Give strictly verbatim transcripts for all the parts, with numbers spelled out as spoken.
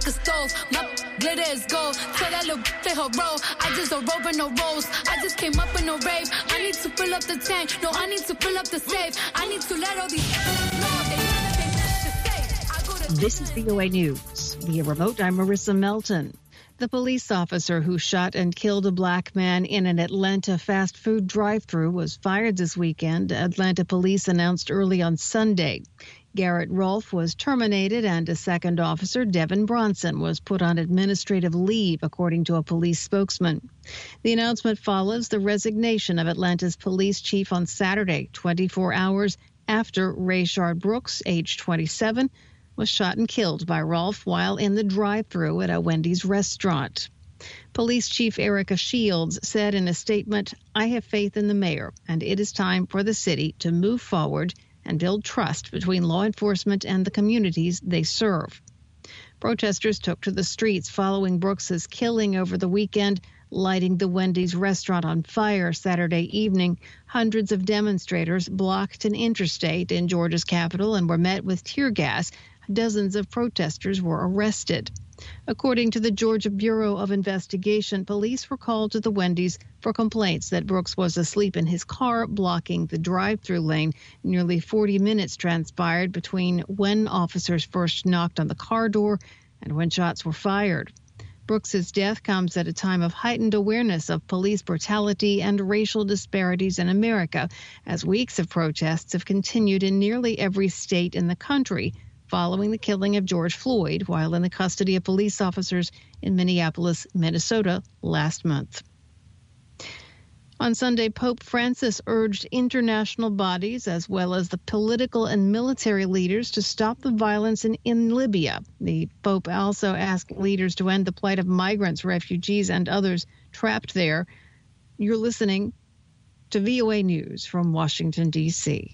like a stove. My glitter is gold. Tell that little play her role. I just a rope and no rolls. I just came up in no rave. I need to fill up the tank. No, I need to fill up the safe. I need to let all these know they never been safe. I go to This is V O A News. Via remote, I'm Marissa Melton. The police officer who shot and killed a black man in an Atlanta fast food drive-thru was fired this weekend, Atlanta police announced early on Sunday. Garrett Rolfe was terminated and a second officer, Devin Bronson, was put on administrative leave, according to a police spokesman. The announcement follows the resignation of Atlanta's police chief on Saturday, twenty-four hours after Rayshard Brooks, age twenty-seven, was shot and killed by Rolfe while in the drive-thru at a Wendy's restaurant. Police Chief Erica Shields said in a statement, "I have faith in the mayor, and it is time for the city to move forward and build trust between law enforcement and the communities they serve." Protesters took to the streets following Brooks's killing over the weekend, lighting the Wendy's restaurant on fire Saturday evening. Hundreds of demonstrators blocked an interstate in Georgia's capital and were met with tear gas. Dozens of protesters were arrested. According to the Georgia Bureau of Investigation, police were called to the Wendy's for complaints that Brooks was asleep in his car, blocking the drive-thru lane. Nearly forty minutes transpired between when officers first knocked on the car door and when shots were fired. Brooks's death comes at a time of heightened awareness of police brutality and racial disparities in America, as weeks of protests have continued in nearly every state in the country, following the killing of George Floyd while in the custody of police officers in Minneapolis, Minnesota, last month. On Sunday, Pope Francis urged international bodies as well as the political and military leaders to stop the violence in, in Libya. The Pope also asked leaders to end the plight of migrants, refugees, and others trapped there. You're listening to V O A News from Washington, D C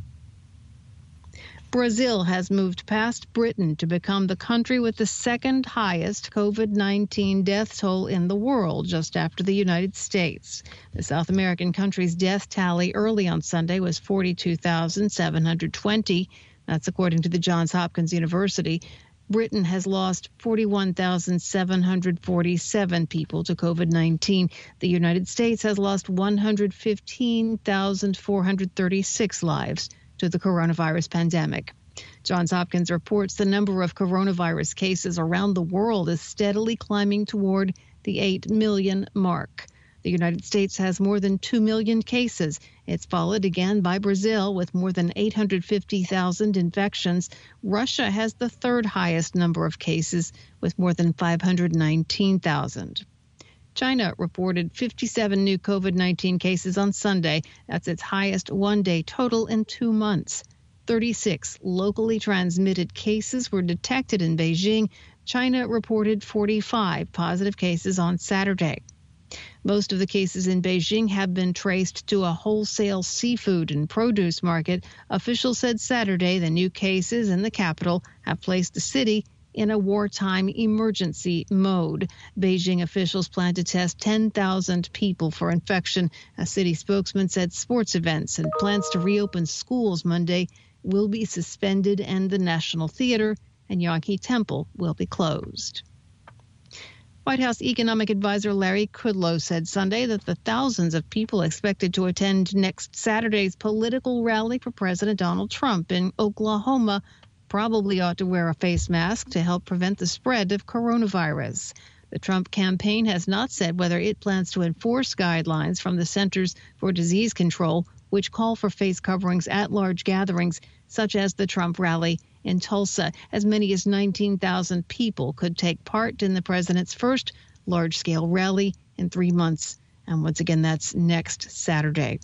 Brazil has moved past Britain to become the country with the second highest COVID nineteen death toll in the world, just after the United States. The South American country's death tally early on Sunday was forty-two thousand seven hundred twenty. That's according to the Johns Hopkins University. Britain has lost forty-one thousand seven hundred forty-seven people to COVID nineteen. The United States has lost one hundred fifteen thousand four hundred thirty-six lives to the coronavirus pandemic. Johns Hopkins reports the number of coronavirus cases around the world is steadily climbing toward the eight million mark. The United States has more than two million cases. It's followed again by Brazil with more than eight hundred fifty thousand infections. Russia has the third highest number of cases with more than five hundred nineteen thousand. China reported fifty-seven new COVID nineteen cases on Sunday. That's its highest one-day total in two months. thirty-six locally transmitted cases were detected in Beijing. China reported forty-five positive cases on Saturday. Most of the cases in Beijing have been traced to a wholesale seafood and produce market. Officials said Saturday the new cases in the capital have placed the city in a wartime emergency mode. Beijing officials plan to test ten thousand people for infection. A city spokesman said sports events and plans to reopen schools Monday will be suspended, and the National Theater and Yonke Temple will be closed. White House Economic Advisor Larry Kudlow said Sunday that the thousands of people expected to attend next Saturday's political rally for President Donald Trump in Oklahoma probably ought to wear a face mask to help prevent the spread of coronavirus. The Trump campaign has not said whether it plans to enforce guidelines from the Centers for Disease Control, which call for face coverings at large gatherings, such as the Trump rally in Tulsa. As many as nineteen thousand people could take part in the president's first large-scale rally in three months. And once again, that's next Saturday.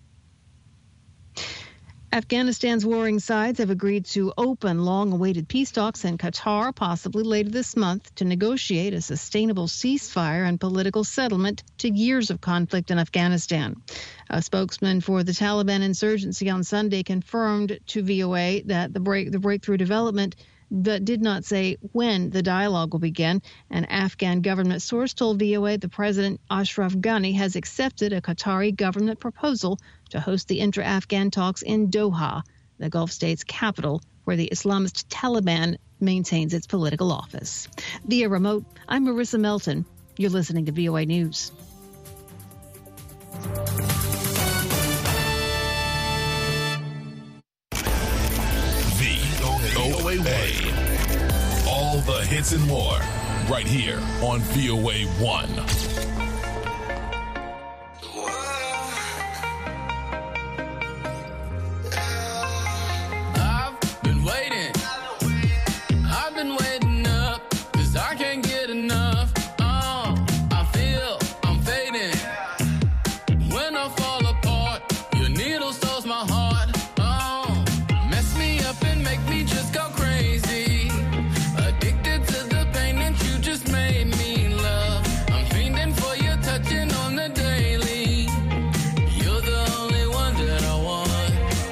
Afghanistan's warring sides have agreed to open long-awaited peace talks in Qatar, possibly later this month, to negotiate a sustainable ceasefire and political settlement to years of conflict in Afghanistan. A spokesman for the Taliban insurgency on Sunday confirmed to V O A that the break the breakthrough development, but did not say when the dialogue will begin. An Afghan government source told V O A the President Ashraf Ghani has accepted a Qatari government proposal to host the intra-Afghan talks in Doha, the Gulf state's capital, where the Islamist Taliban maintains its political office. Via remote, I'm Marissa Melton. You're listening to V O A News. V O A. All the hits and more right here on V O A one. I've been waiting. I've been waiting up, 'cause I can't get enough. Uh, I feel I'm fading. When I fall apart, your needle stole my heart. Uh, mess me up and make me just go crazy. Addicted to the pain that you just made me love. I'm fiending for your touching on the daily. You're the only one that I want.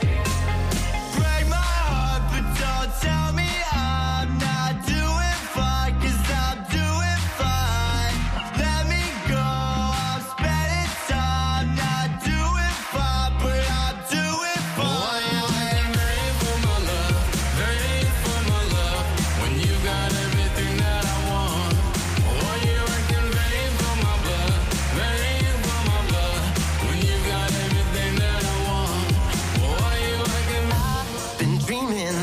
Break my heart, but don't tell me I'm not doing fine, 'cause I'm doing fine. Let me go, I'm spending time not doing fine, but I'm doing Why you fine. acting vain for my love, vain for my love, when you got everything that I want? Why you acting vain for my blood, vain for my blood, when you got everything that I want? Why you acting Been dreaming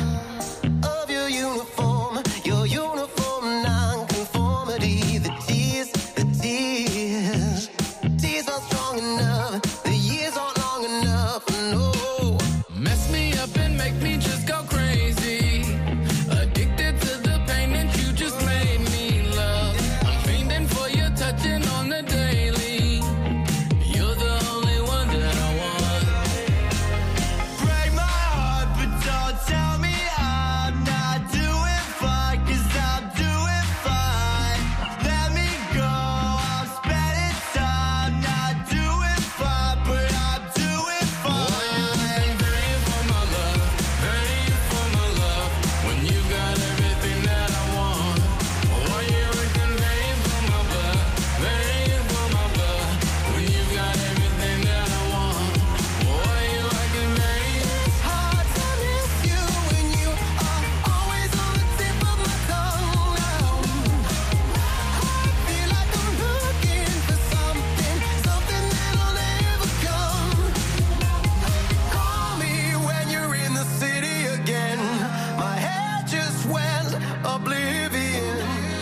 of your uniform, your uniform non-conformity. The tears, the tears, tears aren't strong enough. The years aren't long enough. No. mess me up and make me just go crazy. Addicted to the pain that you just made me love. I'm fiending for your touching on the daily. You're the only one that I want. Break my heart, but don't tell me I'm not doing fine, 'cause I'm doing fine. Let me go, I'm spending time not doing fine, but I'm doing Why you fine. acting vain for my love, vain for my love, when you got everything that I want? Why you acting vain for my blood, vain for my blood, when you got everything that I want? Why you acting vain? Hard to miss you when you are always on the tip of my tongue now. I feel like I'm looking for something, something that'll never come. Call me when you're in the city again. My head just went oblivion.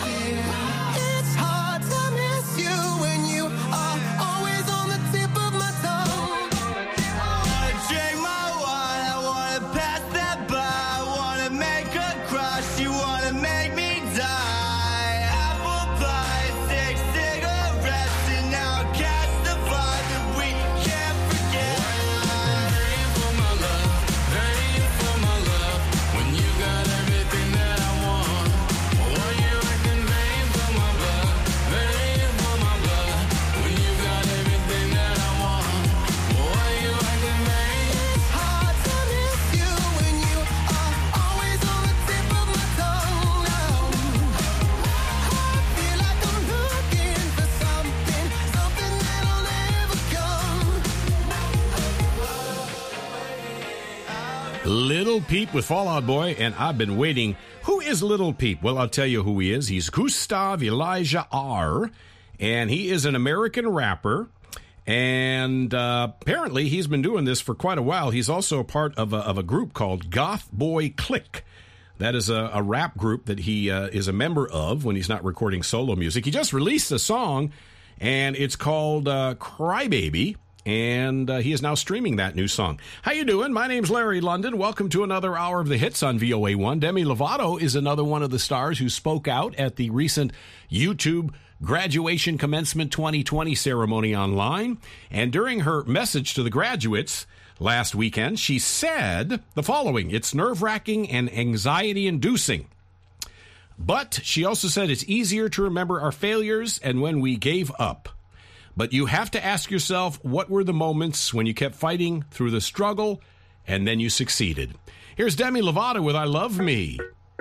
It's hard to miss you when you are always on the tip of my tongue. I wanna drink my wine, I wanna pass that by, I wanna make her cry, she wanna make me die. Apple pie, six cigarettes, and now catch the vibe that we can't forget. Vain for my love, vain for my love, when you got everything that I want. Why you acting vain for my blood, vain for my blood, when you got everything that I want? Why you acting vain? Hard to miss you when you are always on the tip of my tongue now. I feel like I'm looking for something, something that'll never come. Little Peep with Fall Out Boy, and I've been waiting. Who is Little Peep? Well, I'll tell you who he is. He's Gustav Elijah R., and he is an American rapper. And uh, apparently he's been doing this for quite a while. He's also a part of a, of a group called Goth Boy Click. That is a, a rap group that he uh, is a member of when he's not recording solo music. He just released a song, and it's called uh, Crybaby. And uh, he is now streaming that new song. How you doing? My name's Larry London. Welcome to another hour of the hits on V O A one. Demi Lovato is another one of the stars who spoke out at the recent YouTube graduation commencement twenty twenty ceremony online. And during her message to the graduates last weekend, she said the following: "It's nerve-wracking and anxiety-inducing. But," she also said, "it's easier to remember our failures and when we gave up. But you have to ask yourself, what were the moments when you kept fighting through the struggle and then you succeeded?" Here's Demi Lovato with I Love Me.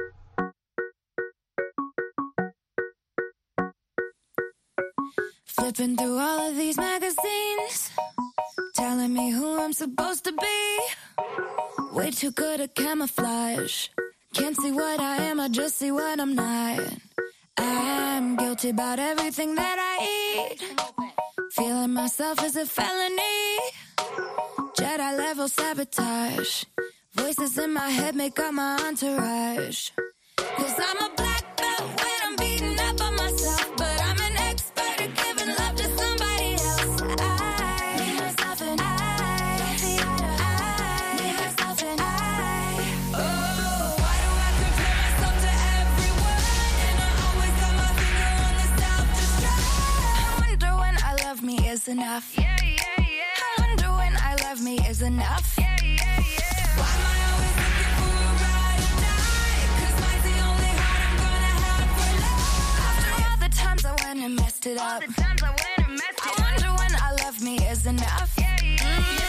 Flipping through all of these magazines, telling me who I'm supposed to be. Way too good at camouflage. Can't see what I am, I just see what I'm not. I'm guilty about everything that I eat. Feeling myself is a felony. Jedi level sabotage. Voices in my head make up my entourage. Cause I'm a black belt when I'm beating up on myself. But I'm an expert at giving love to somebody else. I need myself and I need myself and I. Oh, why do I compare myself to everyone? And I always got my finger on the self-destruct. I wonder when I love me is enough. Yeah, yeah, yeah. I wonder when I love me is enough. Yeah, yeah, yeah. Why am I always looking for a ride or die? Cause mine's the only heart I'm gonna have for love. After all the times I went and messed it up. All the times I went and messed it up. I wonder when I love me is enough. Yeah, yeah, yeah.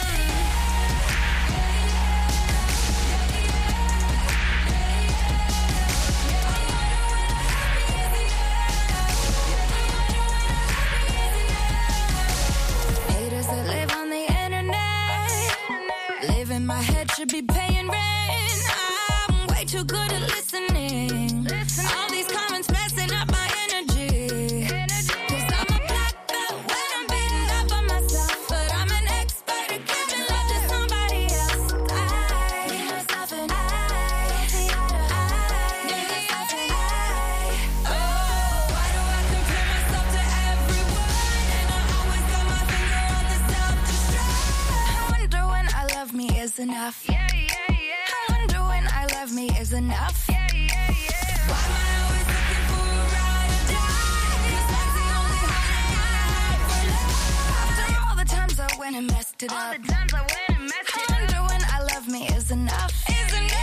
Haters that live on the internet, live in my head, should be paying rent. I'm way too good at listening. All these comments messing up my energy. Cause I'm a black belt when I'm beating up on myself. But I'm an expert at giving love to somebody else. I need myself and I need myself and I. Oh, why do I compare myself to everyone? And I always got my finger on the self-destruct. I wonder when I love me is enough. Yeah, yeah, yeah. I wonder when I love me is enough. Yeah, yeah, yeah. Why am I always looking for a ride or die? Cause that's the only heart I have for love. After all the times I went and messed it up. All the times I went and messed it up. I wonder when I love me is enough. Is enough.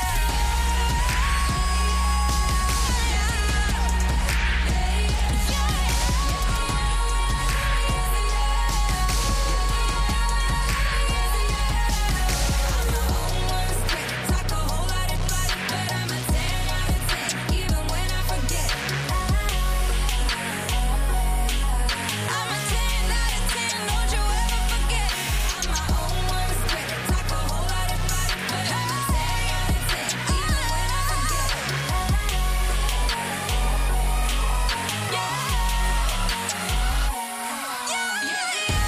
Talk a whole lot of fight, but I'm a ten out of ten, even when I forget. I'm a ten out of ten, don't you ever forget. I'm my own worst critic. Talk a whole lot of fight, but I'm a ten out of ten, even when I forget. Yeah. Yeah, yeah, yeah.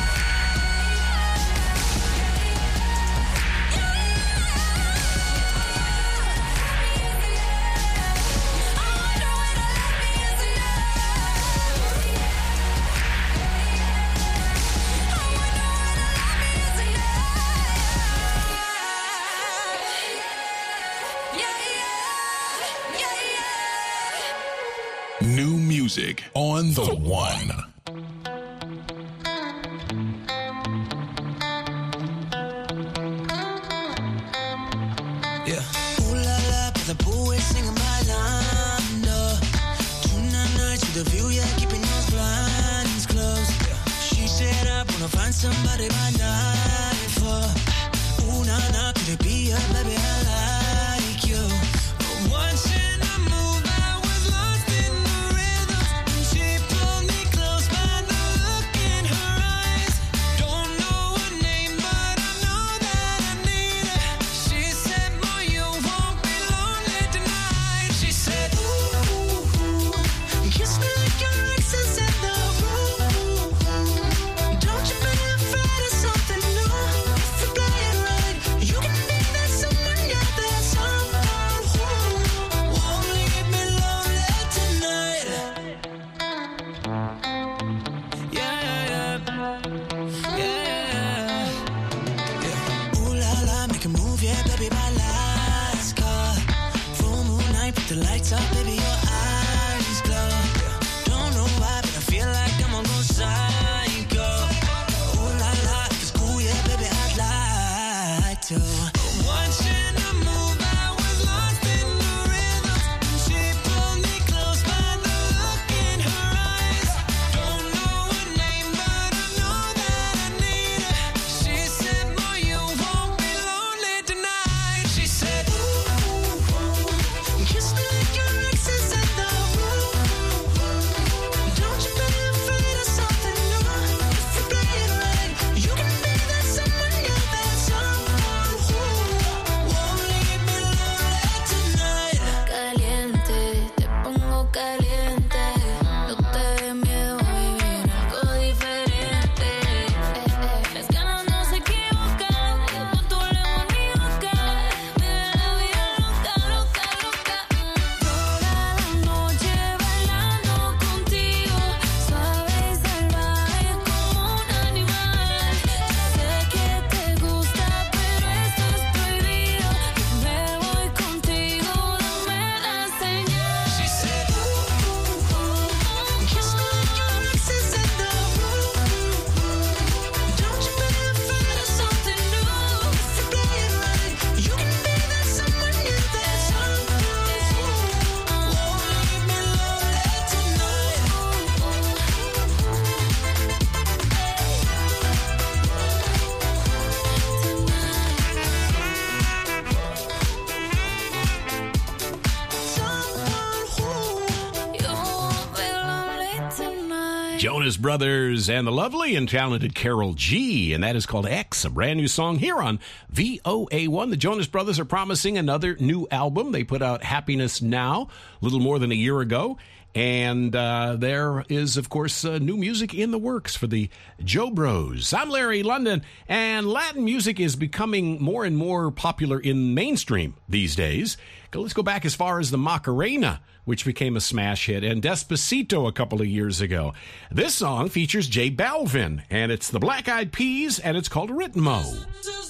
New music on the one. Yeah. Ooh la la, but the poet singing my line. No. Tonight night to the view, yeah, keeping those blinds closed. Yeah. She said I wanna find somebody by night for. Ooh na na, could it be her, baby? I like you. But watching her move, I was lost in the rhythm. And she pulled me close by Jonas Brothers and the lovely and talented Carol G, and that is called X, a brand new song here on V O A one. The Jonas Brothers are promising another new album. They put out Happiness Now a little more than a year ago, and uh, there is, of course, uh, new music in the works for the Joe Bros. I'm Larry London, and Latin music is becoming more and more popular in mainstream these days. Let's go back as far as the Macarena, which became a smash hit, and Despacito a couple of years ago. This song features J Balvin, and it's the Black Eyed Peas, and it's called Ritmo.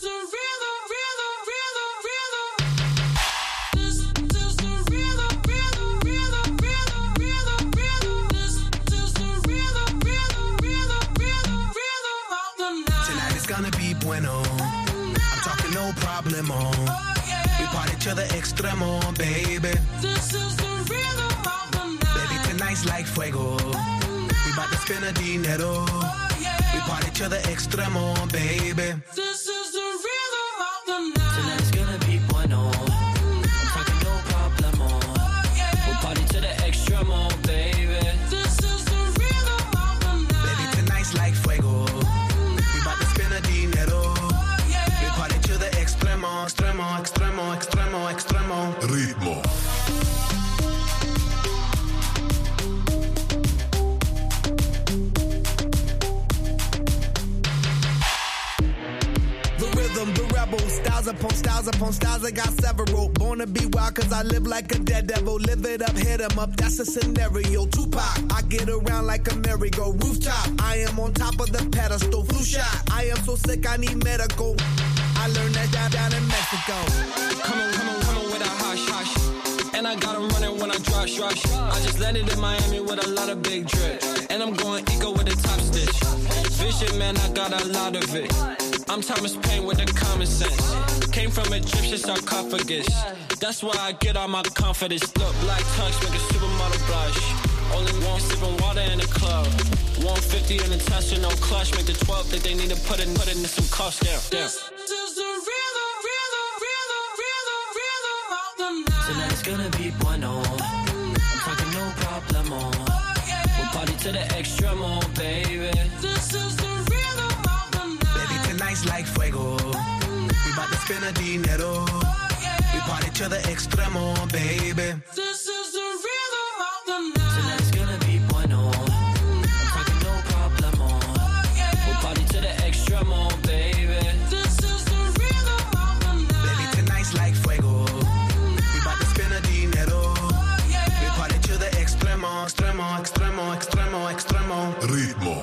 Tonight is gonna be bueno. I'm talking no problemo. We party to the extremo, baby. This is the rhythm of the night. Baby, tonight's like fuego. We bout to spend a dinero. We party to the extremo, baby. This is the rhythm of the night. Tonight's gonna be bueno. I'm talking no problemo. We'll party to the extremo, baby. This is the rhythm of the night. Baby, tonight's like fuego. We bout to spend a dinero. We party to the extremo, extremo, extremo, extremo, extremo. Ritmo. The rebel, styles upon styles upon styles, I got several. Born to be wild cause I live like a dead devil. Live it up, hit 'em up, that's a scenario. Tupac, I get around like a merry-go rooftop. I am on top of the pedestal, flu shot. I am so sick I need medical. I learned that down, down in Mexico. Come on, come on, come on with a hush, hush. And I got 'em running when I rush, rush. I just landed in Miami with a lot of big drip. And I'm going eco with a top stitch. Vision, man, I got a lot of it. I'm Thomas Paine with the common sense. Came from Egyptian sarcophagus. That's why I get all my confidence. Look, black tongues make a supermodel blush. Only one sipping water in the club. one fifty in the Tesla, no clutch. Make the twelve think they need to put in, put in some cost down. down. This is the rhythm, rhythm, rhythm, rhythm, rhythm of the night. Tonight's gonna be bueno. I'm talking no problemo. We'll party to the extremo, baby. This is the rhythm of the night. Baby, tonight's like fuego. We bout to spend a dinero. We party to the extremo, baby. This is the rhythm of the night. Tonight's gonna be bueno. I'm talking no problemo. We'll party to the extremo, baby. This is the rhythm of the night. Baby, tonight's like fuego. We bout to spend a dinero. We party to the extremo, extremo, extremo, extremo, extremo. Ritmo.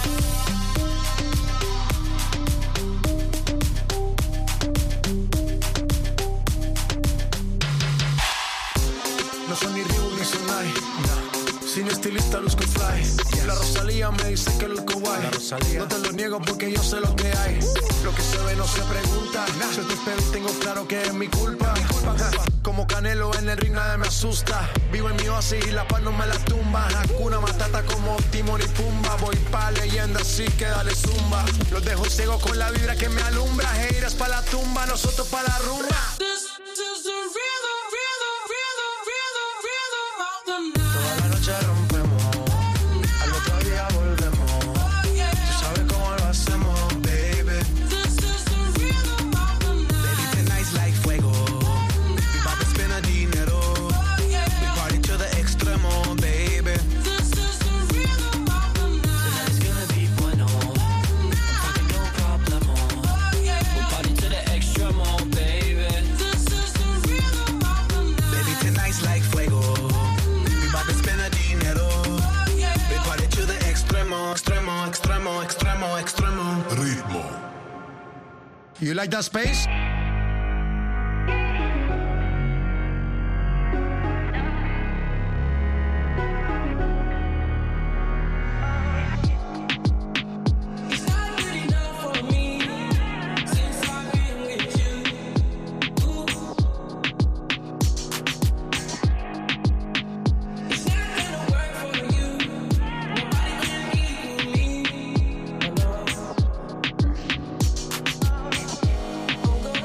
No son ni Reebok ni Sonai, nah. Sin estilista luzco fly. La Rosalía me dice que luzco guay. No te lo niego porque yo sé lo que hay. Lo que se ve no se pregunta. Si te espero y tengo claro que es mi culpa. Como Canelo en el ring nadie me asusta. Vivo en mi oasis y la paz no me la tumba. Hakuna Matata como Timon y Pumba. Voy pa' leyenda así que dale zumba. Los dejo ciego con la vibra que me alumbra. Heiras pa' la tumba, nosotros pa' la rumba. This is the rhythm, rhythm, rhythm, rhythm, rhythm of the night. Toda la noche rompemos, al otro día volvemos. Tú sabes cómo lo hacemos, baby. This is the rhythm of the night. Baby, tonight's like fuego. We bout to spend a dinero. We party to the extremo, baby. This is the rhythm of the night. Tonight's gonna be bueno. I'm talking no problemo. We'll party to the extremo, baby. This is the rhythm of the night. Baby, tonight's like fuego. We bout to spend a dinero. We party to the extremo, extremo, extremo, extremo, extremo. Ritmo. You like that space? It's not good enough for me since I've been with you. It's not gonna work for you. Nobody can equal me. I'm gonna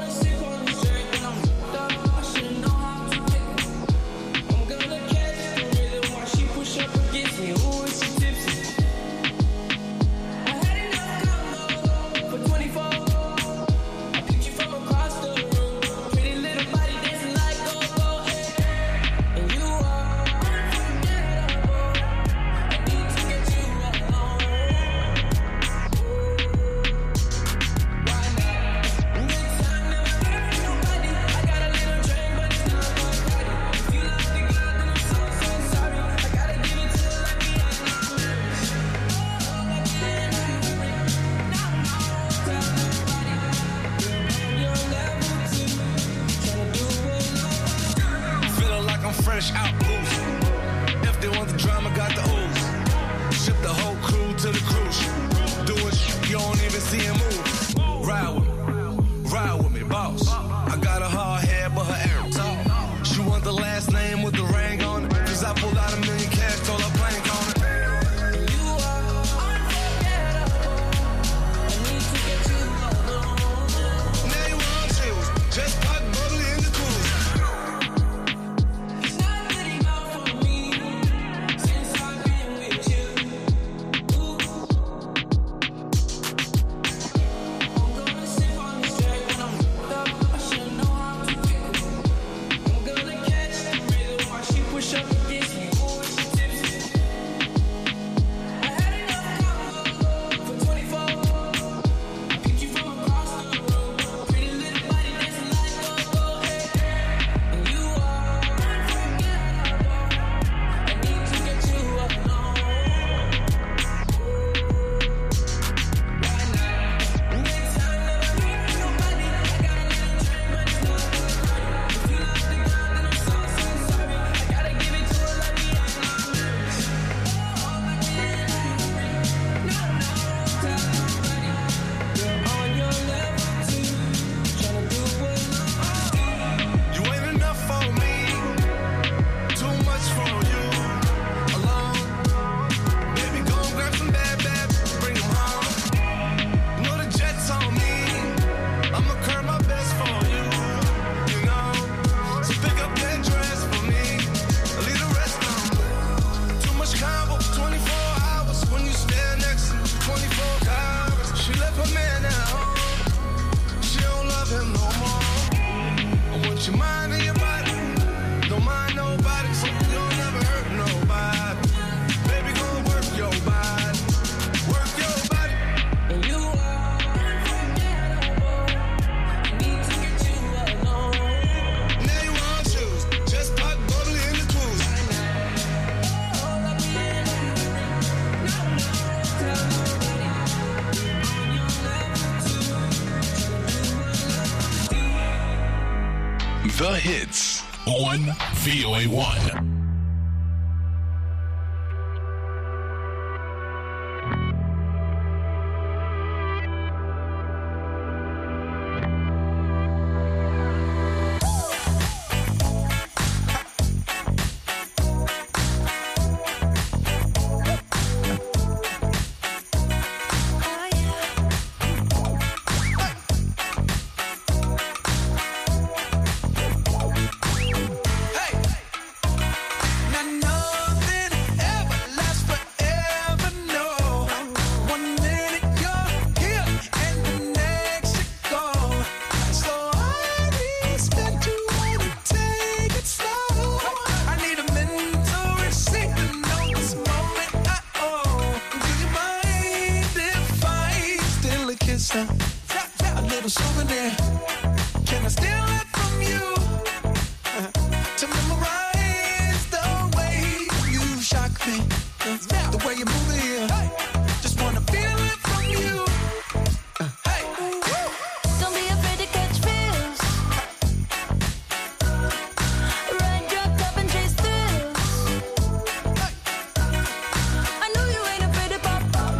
The hits on V O A one. A little souvenir. Can I steal it from you? To memorize the way you shock me, the way you move it here. Just wanna feel it from you. Hey, Don't be afraid to catch feels. Ride your cup and chase thrills. I know you ain't afraid to pop up.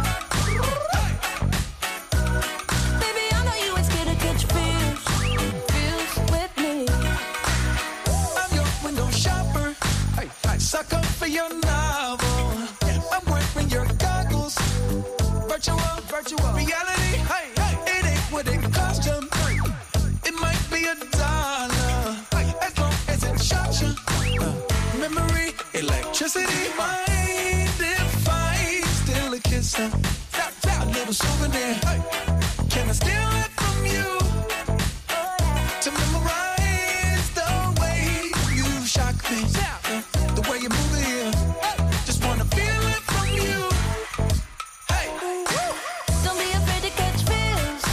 Baby, I know you ain't scared to catch feels. Feels with me. I'm your window shopper. Hey, I suck up for your novel. I'm wearing your goggles. Virtual, virtual reality. Hey, it ain't what it cost you. It might be a dollar, as long as it shocks you. Uh, memory, electricity. Mind if I steal a kiss? Uh, a little souvenir. Can I steal it from you? To memorize the way you shock me, uh, the way you move it here. Just wanna feel it from you. Hey, Don't be afraid to catch feels.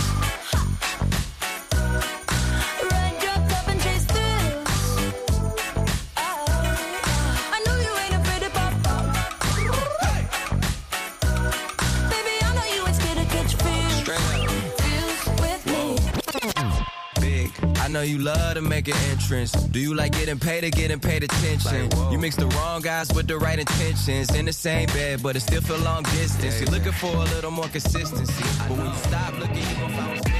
Ride your cup and chase thrills. I know you ain't afraid to pop up. Baby, I know you ain't scared to catch feels. Straight up. Feels with me. Big. I know you love to make an entrance. Do you like getting paid or getting paid attention? You mix the wrong guys with the right intentions. In the same bed, but it still feel long distance. You're looking for a little more consistency. But when you stop looking, you gon' find what's missing.